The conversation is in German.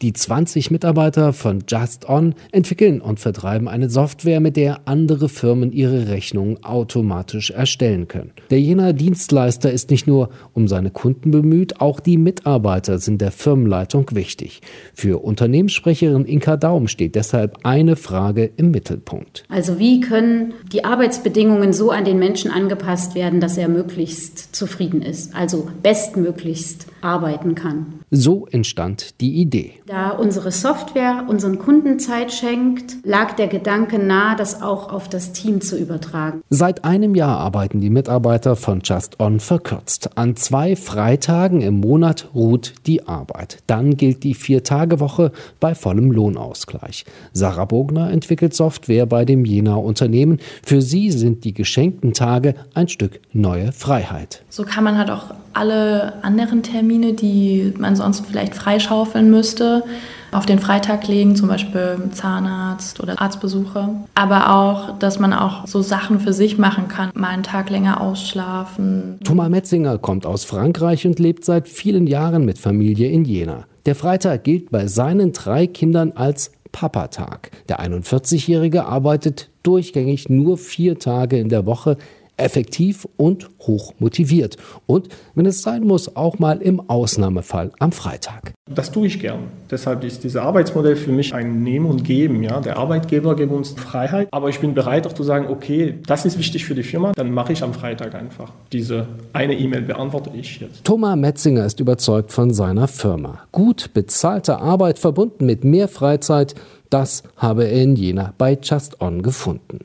Die 20 Mitarbeiter von Just On entwickeln und vertreiben eine Software, mit der andere Firmen ihre Rechnungen automatisch erstellen können. Der Jenaer Dienstleister ist nicht nur um seine Kunden bemüht, auch die Mitarbeiter sind der Firmenleitung wichtig. Für Unternehmenssprecherin Inka Daum steht deshalb eine Frage im Mittelpunkt. Also wie können die Arbeitsbedingungen so an den Menschen angepasst werden, dass er möglichst zufrieden ist, also bestmöglichst arbeiten kann? So entstand die Idee. Da unsere Software unseren Kunden Zeit schenkt, lag der Gedanke nahe, das auch auf das Team zu übertragen. Seit einem Jahr arbeiten die Mitarbeiter von Just On verkürzt. An 2 Freitagen im Monat ruht die Arbeit. Dann gilt die 4-Tage-Woche bei vollem Lohnausgleich. Sarah Bogner entwickelt Software bei dem Jenaer Unternehmen. Für sie sind die geschenkten Tage ein Stück neue Freiheit. So kann man halt auch alle anderen Termine, die man sonst vielleicht freischaufeln müsste, auf den Freitag legen, zum Beispiel Zahnarzt oder Arztbesuche. Aber auch, dass man auch so Sachen für sich machen kann, mal einen Tag länger ausschlafen. Thomas Metzinger kommt aus Frankreich und lebt seit vielen Jahren mit Familie in Jena. Der Freitag gilt bei seinen 3 Kindern als Papatag. Der 41-Jährige arbeitet durchgängig nur 4 Tage in der Woche, effektiv und hoch motiviert. Und wenn es sein muss, auch mal im Ausnahmefall am Freitag. Das tue ich gern. Deshalb ist dieses Arbeitsmodell für mich ein Nehmen und Geben. Ja? Der Arbeitgeber gibt uns Freiheit, aber ich bin bereit auch zu sagen, okay, das ist wichtig für die Firma, dann mache ich am Freitag einfach. Diese eine E-Mail beantworte ich jetzt. Thomas Metzinger ist überzeugt von seiner Firma. Gut bezahlte Arbeit verbunden mit mehr Freizeit, das habe er in Jena bei Just On gefunden.